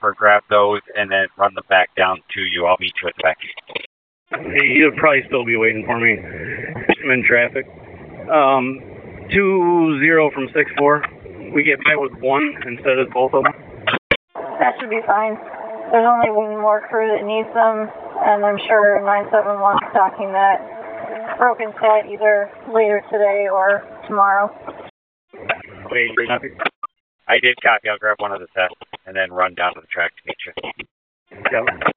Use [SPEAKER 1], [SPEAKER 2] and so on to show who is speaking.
[SPEAKER 1] over, grab those, and then run them back down to you. I'll meet you at the back.
[SPEAKER 2] You'll probably still be waiting for me. I'm in traffic. 2-0 from 6-4. We get by with one instead of both of them.
[SPEAKER 3] That should be fine. There's only one more crew that needs them, and I'm sure 971 is talking that broken set either later today or tomorrow.
[SPEAKER 2] Wait, you're copy?
[SPEAKER 1] I did copy. I'll grab one of the sets and then run down to the track to meet you.
[SPEAKER 2] Yep.